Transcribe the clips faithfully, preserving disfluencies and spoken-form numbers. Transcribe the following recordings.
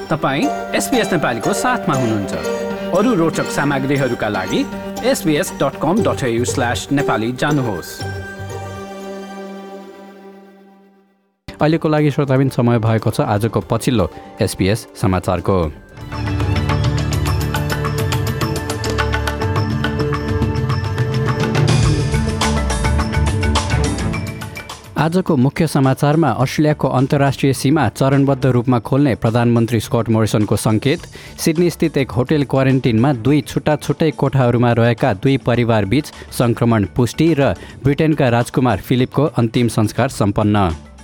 तपाईँ एसबीएस नेपालीको साथमा हुनुहुन्छ। अरू रोचक सामग्रीहरूका लागि S B S dot com dot A U slash Nepali जानुहोस्। अहिलेको लागि श्रोताबिन समय भएको छ आजको पछिल्लो एसबीएस समाचारको। आजको मुख्य समाचारमा अस्ट्रेलियाको अन्तर्राष्ट्रिय सीमा चरणबद्ध रूपमा खोल्ने प्रधानमन्त्री स्कट मोरिसनको सङ्केत, सिडनीस्थित एक होटल क्वारेन्टिनमा दुई छुट्टा छुट्टै कोठाहरूमा रहेका दुई परिवारबीच सङ्क्रमण पुष्टि र ब्रिटेनका राजकुमार फिलिपको अन्तिम संस्कार सम्पन्न।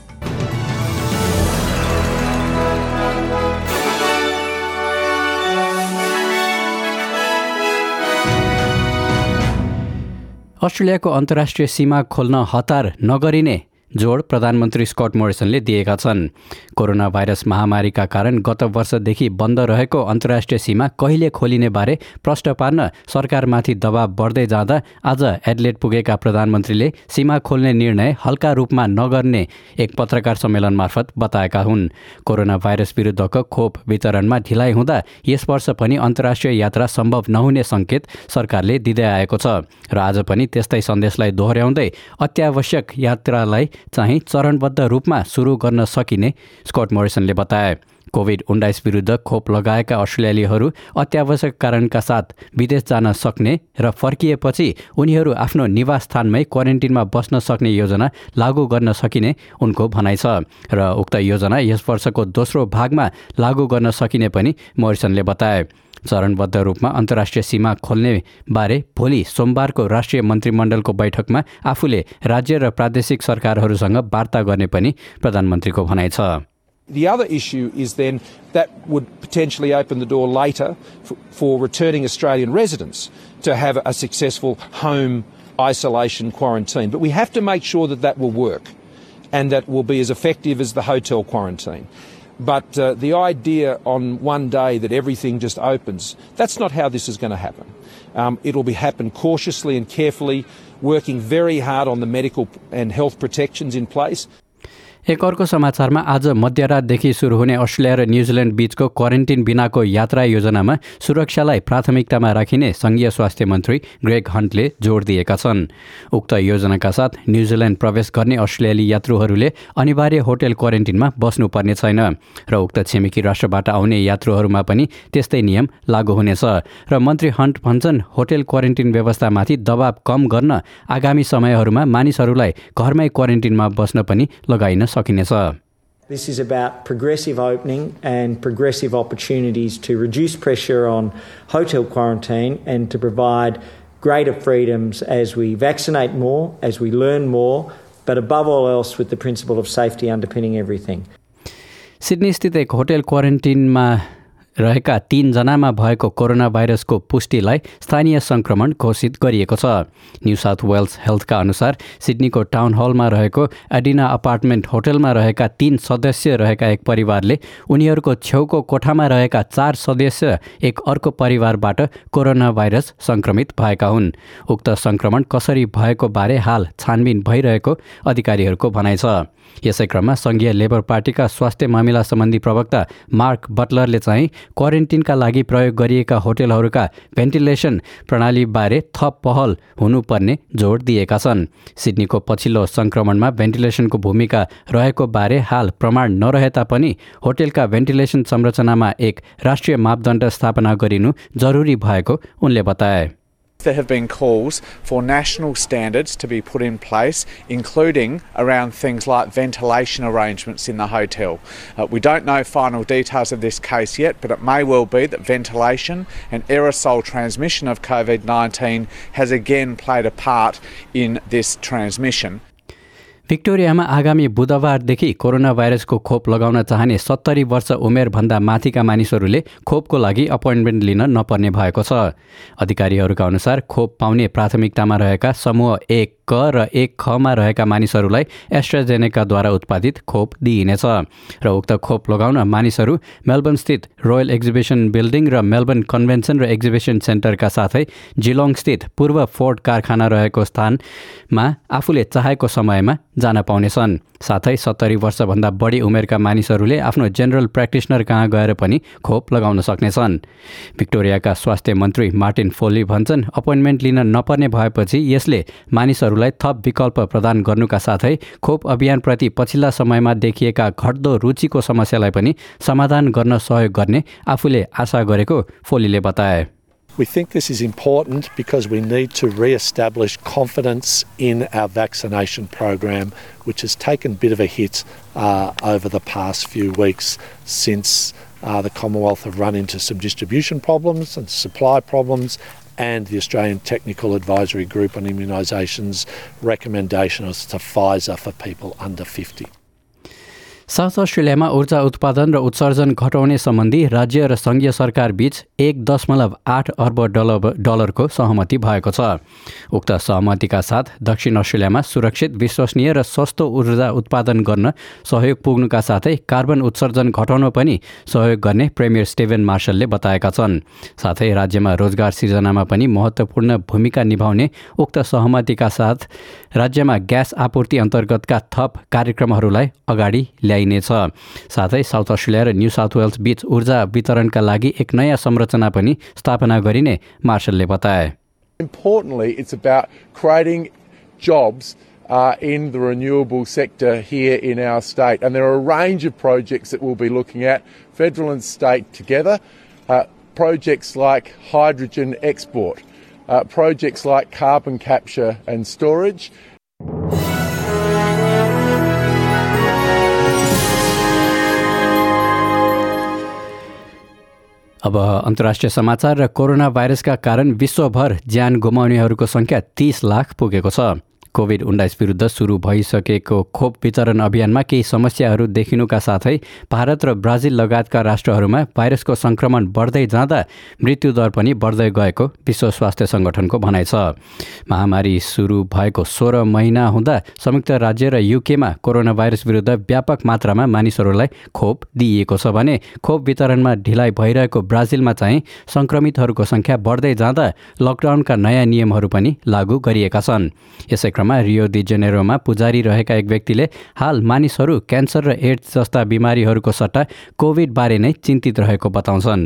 अस्ट्रेलियाको अन्तर्राष्ट्रिय सीमा खोल्न हतार नगरिने जोड प्रधानमन्त्री स्कट मोरिसनले दिएका छन्। कोरोना भाइरस महामारीका कारण गत वर्षदेखि बन्द रहेको अन्तर्राष्ट्रिय सीमा कहिले खोलिने बारे प्रश्न पार्न सरकारमाथि दबाव बढ्दै जाँदा आज एडलेड पुगेका प्रधानमन्त्रीले सीमा खोल्ने निर्णय हल्का रूपमा नगर्ने एक पत्रकार सम्मेलन मार्फत बताएका हुन्। कोरोना भाइरस विरुद्धको खोप वितरणमा ढिलाइ हुँदा यस वर्ष पनि अन्तर्राष्ट्रिय यात्रा सम्भव नहुने सङ्केत सरकारले दिँदै आएको छ र आज पनि त्यस्तै सन्देशलाई दोहोर्याउँदै अत्यावश्यक यात्रालाई चाहिँ चरणबद्ध रूपमा सुरु गर्न सकिने स्कट मोरिसनले बताए। कोभिड उन्नाइस विरुद्ध खोप लगाएका अस्ट्रेलियालीहरू अत्यावश्यक कारणका साथ विदेश जान सक्ने र फर्किएपछि उनीहरू आफ्नो निवास स्थानमै क्वारेन्टिनमा बस्न सक्ने योजना लागू गर्न सकिने उनको भनाइ छ र उक्त योजना यस वर्षको दोस्रो भागमा लागू गर्न सकिने पनि मोरिसनले बताए। चरणबद्ध रूपमा अन्तर्राष्ट्रिय सीमा खोल्ने बारे भोलि सोमबारको राष्ट्रिय मन्त्रीमण्डलको बैठकमा आफूले राज्य र प्रादेशिक सरकारहरूसँग वार्ता गर्ने पनि प्रधानमन्त्रीको भनाइ छ। The other issue is then that would potentially open the door later for, for returning Australian residents to have a successful home isolation quarantine. But we have to make sure that that will work and that will be as effective as the hotel quarantine. But uh, the idea on one day that everything just opens, that's not how this is going to happen. Um, it'll be happen cautiously and carefully, working very hard on the medical and health protections in place. एक अर्को समाचारमा आज मध्यरातदेखि सुरु हुने Australia र New Zealand बीचको quarantine बिनाको यात्रा योजनामा सुरक्षालाई प्राथमिकतामा राखिने संघीय स्वास्थ्य मन्त्री ग्रेग हन्टले जोड दिएका छन्। उक्त योजनाका साथ न्युजिल्यान्ड प्रवेश गर्ने अस्ट्रेलियाली यात्रुहरूले अनिवार्य होटल क्वारेन्टिनमा बस्नुपर्ने छैन र उक्त छिमेकी राष्ट्रबाट आउने यात्रुहरूमा पनि त्यस्तै नियम लागू हुनेछ र मन्त्री हन्ट भन्छन् होटल क्वारेन्टिन व्यवस्थामाथि दबाव कम गर्न आगामी समयहरूमा मानिसहरूलाई घरमै क्वारेन्टिनमा बस्न पनि लगाइन This is about progressive opening and progressive opportunities to reduce pressure on hotel quarantine and to provide greater freedoms as we vaccinate more, as we learn more, but above all else with the principle of safety underpinning everything. Sydney स्थित एक hotel क्वारेन्टिनमा रहेका तीनजनामा भएको corona भाइरसको पुष्टिलाई स्थानीय संक्रमण घोषित गरिएको छ। न्यू साउथ वेल्स हेल्थका अनुसार सिडनीको टाउन हलमा रहेको एडिना अपार्टमेन्ट होटलमा रहेका तीन सदस्य रहेका एक परिवारले उनीहरूको छेउको कोठामा रहेका चार सदस्य एक अर्को परिवारबाट कोरोना भाइरस संक्रमित भएका हुन्। उक्त संक्रमण कसरी भएको बारे हाल छानबिन भइरहेको अधिकारीहरूको भनाइ छ। यसै क्रममा संघीय लेबर पार्टीका स्वास्थ्य मामिला सम्बन्धी प्रवक्ता मार्क बटलरले चाहिँ क्वारेन्टिनका लागि प्रयोग गरिएका होटलहरूका भेन्टिलेसन प्रणालीबारे थप पहल हुनुपर्ने जोड दिएका छन्। सिडनीको पछिल्लो संक्रमणमा भेन्टिलेसनको भूमिका रहेको बारे हाल प्रमाण नरहे तापनि होटलका भेन्टिलेसन संरचनामा एक राष्ट्रिय मापदण्ड स्थापना गरिनु जरुरी भएको उनले बताए। There have been calls for national standards to be put in place, including around things like ventilation arrangements in the hotel. Uh, we don't know final details of this case yet, but it may well be that ventilation and aerosol transmission of COVID nineteen has again played a part in this transmission. भिक्टोरियामा आगामी बुधबारदेखि corona भाइरसको खोप लगाउन चाहने सत्तरी वर्ष उमेरभन्दा माथिका मानिसहरूले खोपको लागि अपोइन्टमेन्ट लिन नपर्ने भएको छ। अधिकारीहरूका अनुसार खोप पाउने प्राथमिकतामा रहेका समूह एक क र एक खमा रहेका मानिसहरूलाई एस्ट्राजेनेकाद्वारा उत्पादित खोप दिइनेछ र उक्त खोप लगाउन मानिसहरू मेलबर्न स्थित रोयल एक्जिबिसन बिल्डिङ र मेलबर्न कन्भेन्सन र एक्जिबिसन सेन्टरका साथै जिलोङ स्थित पूर्व फोर्ड कारखाना रहेको स्थानमा आफूले चाहेको समयमा जान पाउनेछन्। साथै सत्तरी वर्षभन्दा बढी उमेरका मानिसहरूले आफ्नो जेनरल प्र्याक्टिसनर कहाँ गएर पनि खोप लगाउन सक्नेछन्। भिक्टोरियाका स्वास्थ्य मन्त्री मार्टिन फोली भन्छन् अपोइन्टमेन्ट लिन नपर्ने भएपछि यसले मानिसहरूलाई थप विकल्प प्रदान गर्नुका साथै खोप अभियानप्रति पछिल्ला समयमा देखिएका घट्दो रुचिको समस्यालाई पनि समाधान गर्न सहयोग गर्ने आफूले आशा गरेको फोलीले बताए। We think this is important because we need to re-establish confidence in our vaccination program, which has taken a bit of a hit uh, over the past few weeks since uh, the Commonwealth have run into some distribution problems and supply problems, and the Australian Technical Advisory Group on Immunisation's recommendation was to Pfizer for people under fifty. South अस्ट्रेलियामा ऊर्जा उत्पादन र उत्सर्जन घटाउने सम्बन्धी राज्य र सङ्घीय सरकार बीच एक दशमलव आठ अर्ब डलर डलरको सहमति भएको छ। उक्त सहमतिका साथ दक्षिण अस्ट्रेलियामा सुरक्षित, विश्वसनीय र सस्तो ऊर्जा उत्पादन गर्न सहयोग पुग्नुका साथै कार्बन उत्सर्जन घटाउन पनि सहयोग गर्ने प्रेमियर स्टिभन मार्शलले बताएका छन्। साथै राज्यमा रोजगार सिर्जनामा पनि महत्त्वपूर्ण भूमिका निभाउने उक्त सहमतिका साथ राज्यमा ग्यास आपूर्ति अन्तर्गतका थप कार्यक्रमहरूलाई अगाडि ल्याइनेछ। साथै साउथ अस्ट्रेलिया र न्यू साउथ वेल्स बीच ऊर्जा वितरणका लागि एक नयाँ संरचना पनि स्थापना गरिने मार्शलले बताए। Importantly, it's about creating jobs uh, in the renewable sector here in our state, and there are a range of projects that we'll be looking at, federal and state together, uh, projects like hydrogen export, uh, projects like carbon capture and storage. अब अन्तर्राष्ट्रिय समाचार र corona भाइरसका कारण विश्वभर ज्यान गुमाउनेहरूको संख्या तीस लाख पुगेको छ। कोभिड उन्नाइस विरुद्ध सुरु भइसकेको खोप वितरण अभियानमा केही समस्याहरू देखिनुका साथै भारत र ब्राजिल लगायतका राष्ट्रहरूमा भाइरसको संक्रमण बढ्दै जाँदा मृत्युदर पनि बढ्दै गएको विश्व स्वास्थ्य संगठनको भनाइ छ। महामारी सुरु भएको सोह्र महिना हुँदा संयुक्त राज्य र युकेमा कोरोना भाइरस विरुद्ध व्यापक मात्रामा मानिसहरूलाई खोप दिइएको छ भने खोप वितरणमा ढिलाइ भइरहेको ब्राजिलमा चाहिँ संक्रमितहरूको संख्या बढ्दै जाँदा लकडाउनका नयाँ नियमहरू पनि लागू गरिएका छन्। यसै रियो डी जेनेरोमा पुजारी रहेका एक व्यक्तिले हाल मानिसहरू क्यान्सर र एड्स जस्ता बिमारीहरूको सट्टा कोभिड बारे नै चिन्तित रहेको बताउँछन्।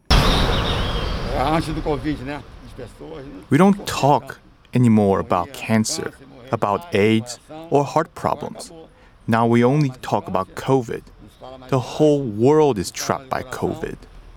We don't talk anymore about cancer, about AIDS or heart problems. Now we only talk about COVID. The whole world is trapped by COVID.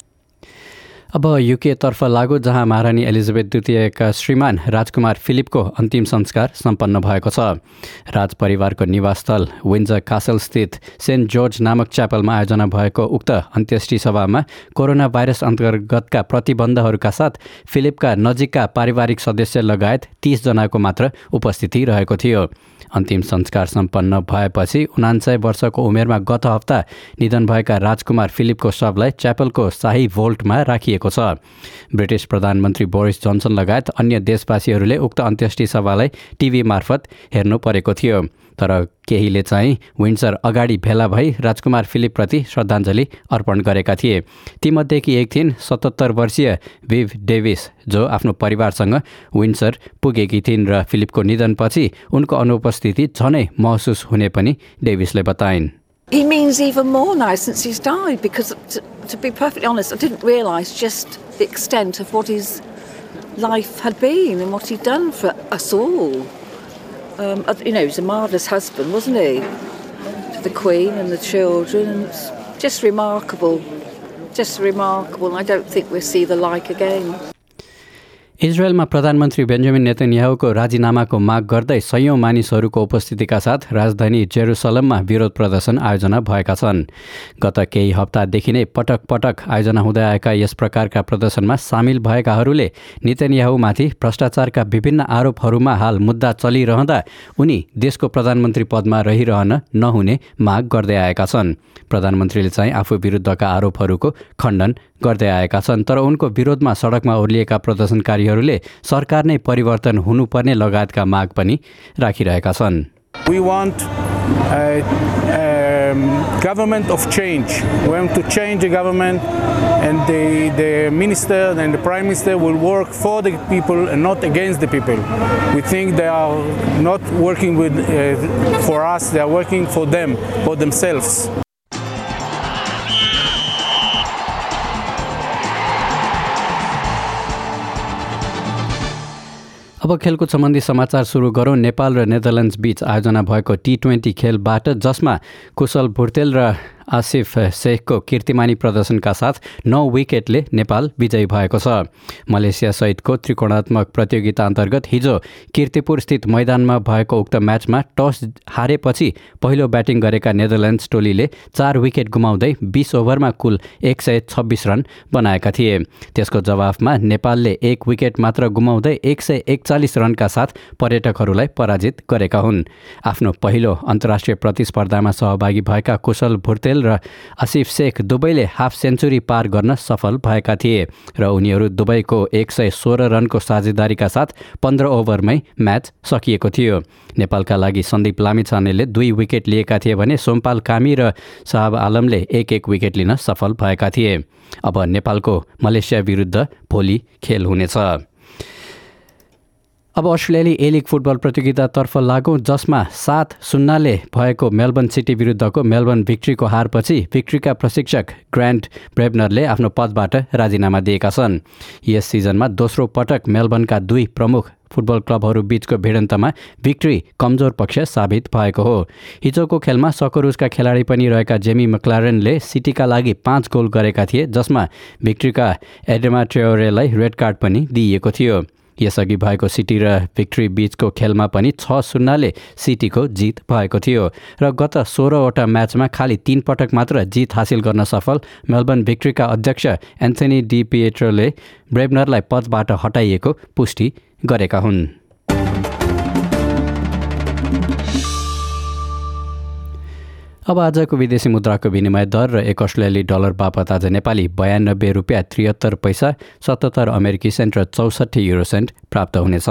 अब युकेतर्फ लागु जहाँ महारानी एलिजाबेथ द्वितीयका श्रीमान राजकुमार फिलिपको अन्तिम संस्कार सम्पन्न भएको छ। राज परिवारको निवासस्थल विन्जर कासल स्थित सेन्ट जर्ज नामक च्यापलमा आयोजना भएको उक्त अन्त्येष्टि सभामा कोरोना भाइरस अन्तर्गतका प्रतिबन्धहरूका साथ फिलिपका नजिकका पारिवारिक सदस्य लगायत तीस जनाको मात्र उपस्थिति रहेको थियो। अन्तिम संस्कार सम्पन्न भएपछि उनान्सय वर्षको उमेरमा गत हप्ता निधन भएका राजकुमार फिलिपको शवलाई च्यापलको शाही भोल्टमा राखिएको छ। ब्रिटिस प्रधानमन्त्री बोरिस जोन्सन लगायत अन्य देशवासीहरूले उक्त अन्त्येष्टि सभालाई टिभी मार्फत हेर्नु परेको थियो। तर केहीले चाहिँ विन्डसर अगाडि भेला भई राजकुमार फिलिपप्रति श्रद्धाञ्जली अर्पण गरेका थिए। तीमध्येकी एक थिइन् सतहत्तर वर्षीय विभ डेभिस, जो आफ्नो परिवारसँग विन्डसर पुगेकी थिइन् र फिलिपको निधनपछि उनको अनुपस्थिति झनै महसुस हुने पनि डेभिसले बताइन्। He means even more now since he's died, because to, to be perfectly honest, I didn't realise just the extent of what his life had been and what he'd done for us all. Um, you know, he was a marvellous husband, wasn't he? To the Queen and the children, and it's just remarkable, just remarkable. I don't think we'll see the like again. इजरायलमा प्रधानमन्त्री Benjamin नेतन्याहुको राजीनामाको माग गर्दै सयौं मानिसहरूको उपस्थितिका साथ राजधानी जेरुसलममा विरोध प्रदर्शन आयोजना भएका छन्। गत केही हप्तादेखि नै पटक पटक आयोजना हुँदै आएका यस प्रकारका प्रदर्शनमा सामेल भएकाहरूले नेतन्याहुमाथि भ्रष्टाचारका विभिन्न आरोपहरूमा हाल मुद्दा चलिरहँदा उनी देशको प्रधानमन्त्री पदमा रहिरहन नहुने माग गर्दै आएका छन्। प्रधानमन्त्रीले चाहिँ आफू विरुद्धका आरोपहरूको खण्डन गर्दै आएका छन्, तर उनको विरोधमा सडकमा ओर्लिएका प्रदर्शनकारीहरूले सरकार नै परिवर्तन हुनुपर्ने लगायतका माग पनि राखिरहेका छन्। We want uh, uh, um, government of change. We want to change the government, and the, the minister and the prime minister will work for the people and not against the people. We think they are not working with uh, for us, they are working for them, for themselves. अब खेलकुद सम्बन्धी समाचार सुरु गरौँ। नेपाल र Netherlands बीच आयोजना भएको टी ट्वेन्टी खेलबाट जसमा कुशल भुर्तेल र आसिफ शेखको कीर्तिमानी प्रदर्शनका साथ नौ विकेटले नेपाल विजयी भएको छ। मलेसिया सहितको त्रिकोणात्मक प्रतियोगिता अन्तर्गत हिजो कीर्तिपुर स्थित मैदानमा भएको उक्त म्याचमा टस हारेपछि पहिलो ब्याटिङ गरेका नेदरल्यान्ड्स टोलीले चार विकेट गुमाउँदै बीस ओभरमा कुल एक सय छब्बिस रन बनाएका थिए। त्यसको जवाफमा नेपालले एक विकेट मात्र गुमाउँदै एक सय एकचालिस रनका साथ पर्यटकहरूलाई पराजित गरेका हुन्। आफ्नो पहिलो अन्तर्राष्ट्रिय प्रतिस्पर्धामा सहभागी भएका कुशल भुर्तेल र आसिफ शेख दुवैले हाफ सेन्चुरी पार गर्न सफल भएका थिए र उनीहरू दुवैको एक सय सोह्र रनको साझेदारीका साथ पन्ध्र ओभरमै म्याच सकिएको थियो। नेपालका लागि सन्दीप लामिछानेले दुई विकेट लिएका थिए भने सोमपाल कामी र साहब आलमले एक एक विकेट लिन सफल भएका थिए। अब नेपालको मलेसिया विरुद्ध भोलि खेल हुनेछ। अब अस्ट्रेलियाली ए लिग फुटबल प्रतियोगितातर्फ लागौँ, जसमा सात शून्यले भएको मेलबर्न सिटी विरुद्धको मेलबर्न भिक्ट्रीको हारपछि भिक्ट्रीका प्रशिक्षक ग्रान्ट ब्रेबनरले आफ्नो पदबाट राजीनामा दिएका छन्। यस सिजनमा दोस्रो पटक मेलबर्नका दुई प्रमुख फुटबल क्लबहरू बीचको भिडन्तमा भिक्ट्री कमजोर पक्ष साबित भएको हो। हिजोको खेलमा सकरुजका खेलाडी पनि रहेका जेमी मक्लारेनले सिटीका लागि पाँच गोल गरेका थिए, जसमा भिक्ट्रीका एडेमा ट्रेओरेलाई रेड कार्ड पनि दिइएको थियो। यसअघि भएको सिटी र भिक्ट्री बीचको खेलमा पनि छ शून्यले सिटीको जित भएको थियो र गत सोह्रवटा म्याचमा खालि तीन पटक मात्र जित हासिल गर्न सफल मेलबर्न भिक्ट्रीका अध्यक्ष एन्थनी डी पिएट्रोले ब्रेबनरलाई पदबाट हटाइएको पुष्टि गरेका हुन्। अब आजको विदेशी मुद्राको विनिमय दर र एक अस्ट्रेलियाली डलर बापत आज नेपाली बयानब्बे रुपियाँ त्रिहत्तर पैसा, सतहत्तर अमेरिकी सेन्ट र चौसठी युरो सेन्ट प्राप्त हुनेछ।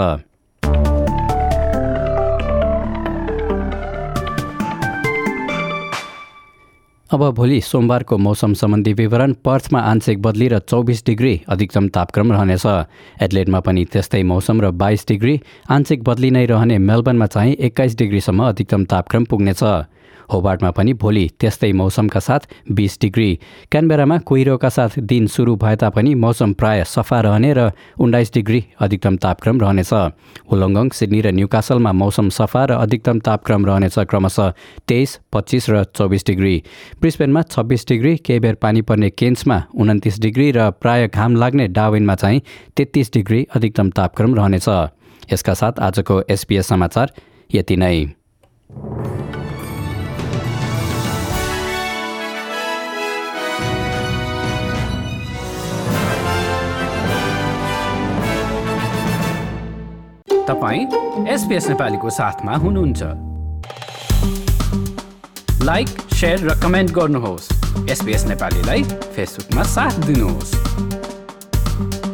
अब भोलि सोमबारको मौसम सम्बन्धी विवरण। पर्थमा आंशिक बदली र चौबिस डिग्री अधिकतम तापक्रम रहनेछ। एडलेडमा पनि त्यस्तै मौसम र बाइस डिग्री, आंशिक बदली नै रहने मेलबर्नमा चाहिँ एक्काइस डिग्रीसम्म अधिकतम तापक्रम पुग्नेछ। होबार्टमा पनि भोलि त्यस्तै मौसमका साथ बीस डिग्री। क्यानबेरामा कुहिरोका साथ दिन सुरु भए तापनि मौसम प्राय सफा रहने र उन्नाइस डिग्री अधिकतम तापक्रम रहनेछ। वुलङ्गङ, सिडनी र न्युकासलमा मौसम सफा र अधिकतम तापक्रम रहनेछ, क्रमशः तेइस, पच्चिस र चौबिस डिग्री। ब्रिस्बेनमा छब्बिस डिग्री, केही बेर पानी पर्ने केन्समा उन्तिस डिग्री र प्राय घाम लाग्ने डार्विनमा चाहिँ तेत्तिस डिग्री अधिकतम तापक्रम रहनेछ। यसका साथ आजको एसपीएस समाचार यति नै। तपाईं एसपीएस नेपालीको साथमा हुनुहुन्छ। लाइक, शेयर र कमेन्ट गर्नुहोस्। एसपीएस नेपालीलाई फेसबुकमा साथ दिनुहोस्।